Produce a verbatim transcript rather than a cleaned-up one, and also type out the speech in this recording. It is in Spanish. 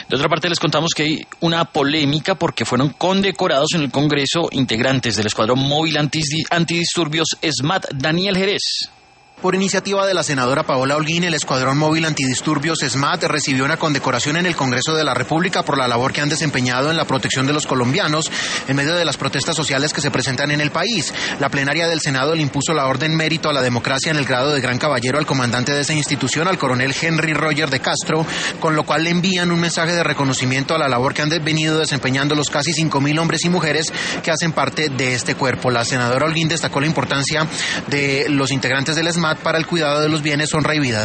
De otra parte, les contamos que hay una polémica porque fueron condecorados en el Congreso integrantes del Escuadrón Móvil Anti- Antidisturbios SMAT. Daniel Jerez. Por iniciativa de la senadora Paola Holguín, el Escuadrón Móvil Antidisturbios SMAT recibió una condecoración en el Congreso de la República por la labor que han desempeñado en la protección de los colombianos en medio de las protestas sociales que se presentan en el país. La plenaria del Senado le impuso la Orden Mérito a la Democracia en el grado de Gran Caballero al comandante de esa institución, al coronel Henry Roger de Castro, con lo cual le envían un mensaje de reconocimiento a la labor que han venido desempeñando los casi cinco mil hombres y mujeres que hacen parte de este cuerpo. La senadora Holguín destacó la importancia de los integrantes del SMAT para el cuidado de los bienes, honra y vida.